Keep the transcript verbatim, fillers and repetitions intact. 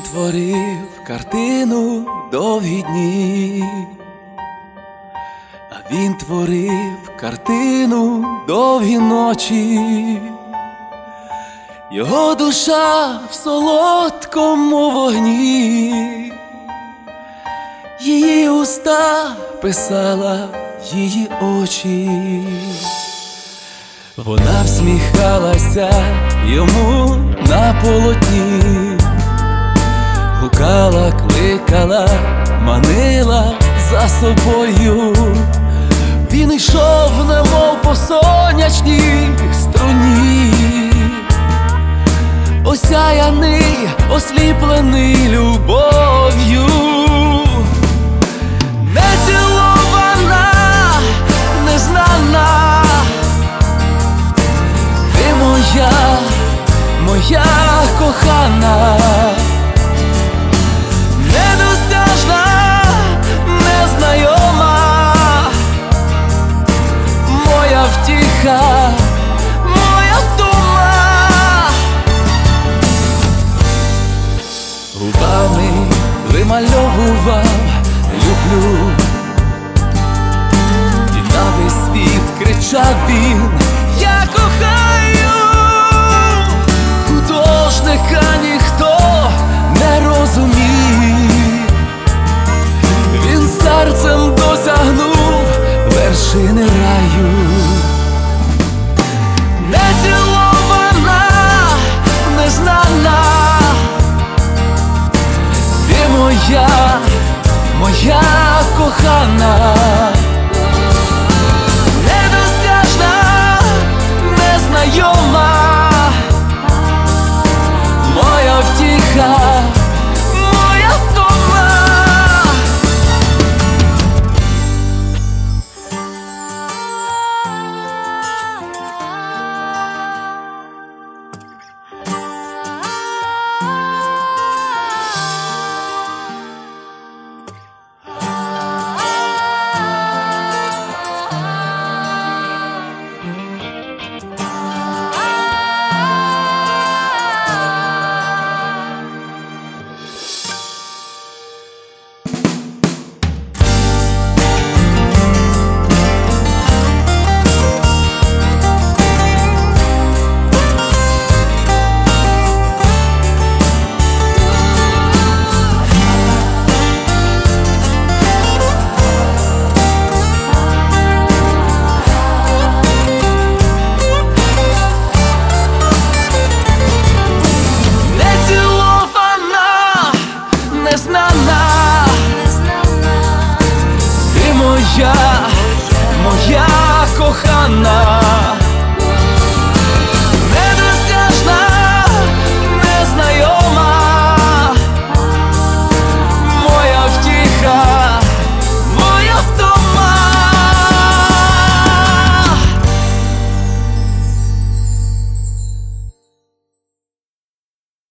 творив картину довгі дні, а він творив картину довгі ночі. Його душа в солодкому вогні, її уста писала її очі. Вона всміхалася йому на полотні, гукала, кликала, манила за собою. Він йшов, немов по сонячній струні, осяяний, осліплений любов'ю. Нецілована, незнана, ти моя, моя кохана, недосяжна, незнайома, моя втіха, моя втома. Губами вимальовував люблю, і на весь світ кричав він: я кохаю. Художника ніхто не розумів, він серцем досягнув вершини раю. Нецілована, незнана, ти моя, моя кохана, недосяжна, незнайома, моя втіха, моя втома. Ти моя, моя кохана.